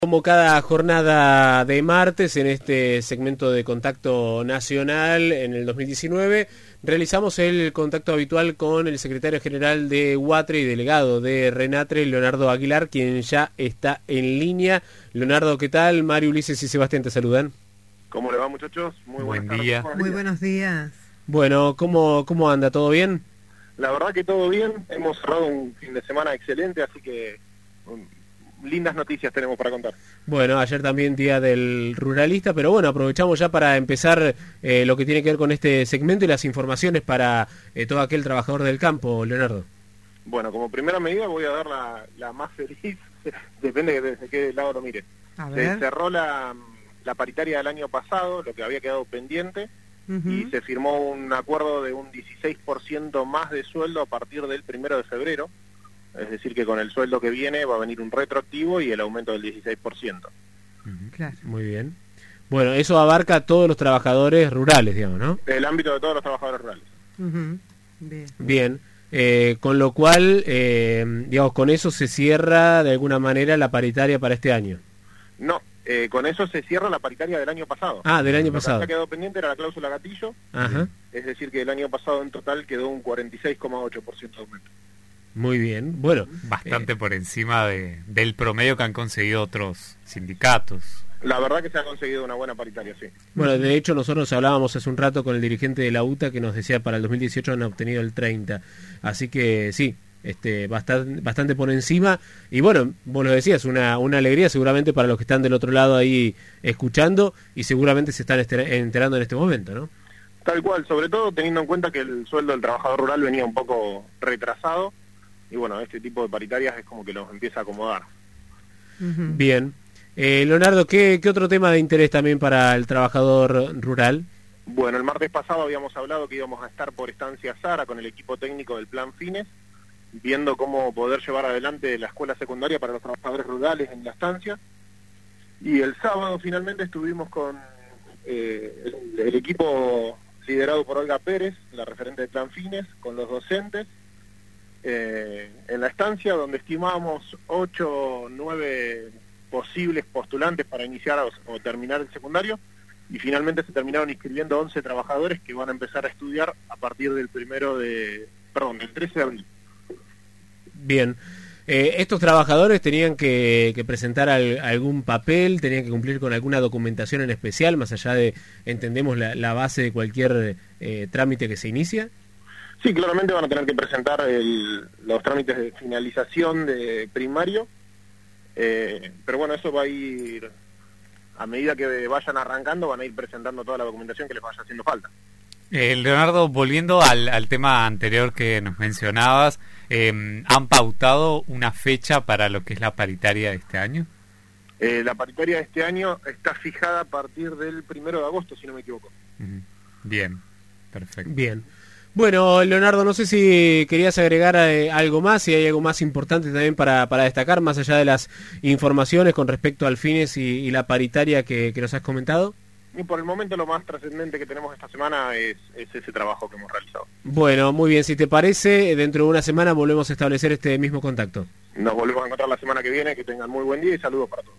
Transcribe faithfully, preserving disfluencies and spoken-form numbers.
Como cada jornada de martes, en este segmento de Contacto Nacional en el dos mil diecinueve, realizamos el contacto habitual con el secretario general de UATRE y delegado de RENATRE, Leonardo Aguilar, quien ya está en línea. Leonardo, ¿qué tal? Mario, Ulises y Sebastián te saludan. ¿Cómo le va, muchachos? Muy Buen buenas día. tardes. Muy buenos días. Bueno, ¿cómo, cómo anda? ¿Todo bien? La verdad que todo bien. Hemos cerrado un fin de semana excelente, así que um, lindas noticias tenemos para contar. Bueno, ayer también día del ruralista, pero bueno, aprovechamos ya para empezar eh, lo que tiene que ver con este segmento y las informaciones para eh, todo aquel trabajador del campo, Leonardo. Bueno, como primera medida voy a dar la, la más feliz, depende de desde qué lado lo mire. A Se ver. cerró la, la paritaria del año pasado, lo que había quedado pendiente, Ujú. y se firmó un acuerdo de un dieciséis por ciento más de sueldo a partir del primero de febrero. Es decir, que con el sueldo que viene va a venir un retroactivo y el aumento del dieciséis por ciento. Claro. Muy bien. Bueno, eso abarca a todos los trabajadores rurales, digamos, ¿no? El ámbito de todos los trabajadores rurales. Ujú. Bien. Bien. Eh, con lo cual, eh, digamos, con eso se cierra de alguna manera la paritaria para este año. No, eh, con eso se cierra la paritaria del año pasado. Ah, del año Lo que pasado. había quedado pendiente era la cláusula gatillo, Ajá. es decir, que el año pasado en total quedó un cuarenta y seis coma ocho por ciento de aumento. Muy bien. Bueno, Bastante eh, por encima de, del promedio que han conseguido otros sindicatos. La verdad que se ha conseguido una buena paritaria, sí. bueno, de hecho nosotros hablábamos hace un rato con el dirigente de la U T A que nos decía para el dos mil dieciocho han obtenido el treinta. Así que sí, este, bastante, bastante por encima. Y bueno, vos lo decías, una, una alegría seguramente para los que están del otro lado ahí escuchando y seguramente se están ester- enterando en este momento, ¿no? Tal cual, sobre todo teniendo en cuenta que el sueldo del trabajador rural venía un poco retrasado, y bueno, este tipo de paritarias es como que los empieza a acomodar. Ujú. Bien. Eh, Leonardo, ¿qué, ¿qué otro tema de interés también para el trabajador rural? Bueno, el martes pasado habíamos hablado que íbamos a estar por Estancia Sara con el equipo técnico del Plan Fines, viendo cómo poder llevar adelante la escuela secundaria para los trabajadores rurales en la estancia. Y el sábado finalmente estuvimos con eh, el, el equipo liderado por Olga Pérez, la referente del Plan Fines, con los docentes, eh, en la estancia donde estimábamos ocho o nueve posibles postulantes para iniciar o, o terminar el secundario, y finalmente se terminaron inscribiendo once trabajadores que van a empezar a estudiar a partir del primero de, perdón, del trece de abril. Bien. Eh, ¿Estos trabajadores tenían que, que presentar al, algún papel, tenían que cumplir con alguna documentación en especial, más allá de, entendemos, la, la base de cualquier eh, trámite que se inicia? Sí, claramente van a tener que presentar el, los trámites de finalización de primario, eh, pero bueno, eso va a ir, a medida que vayan arrancando, van a ir presentando toda la documentación que les vaya haciendo falta. Eh, Leonardo, volviendo al, al tema anterior que nos mencionabas, eh, ¿han pautado una fecha para lo que es la paritaria de este año? Eh, la paritaria de este año está fijada a partir del primero de agosto, si no me equivoco. Ujú. Bien, perfecto. Bien. Bueno, Leonardo, no sé si querías agregar eh, algo más, si hay algo más importante también para, para destacar, más allá de las informaciones con respecto al Fines y, y la paritaria que, que nos has comentado. Y por el momento lo más trascendente que tenemos esta semana es, es ese trabajo que hemos realizado. Bueno, muy bien, si te parece, dentro de una semana volvemos a establecer este mismo contacto. Nos volvemos a encontrar la semana que viene, que tengan muy buen día y saludos para todos.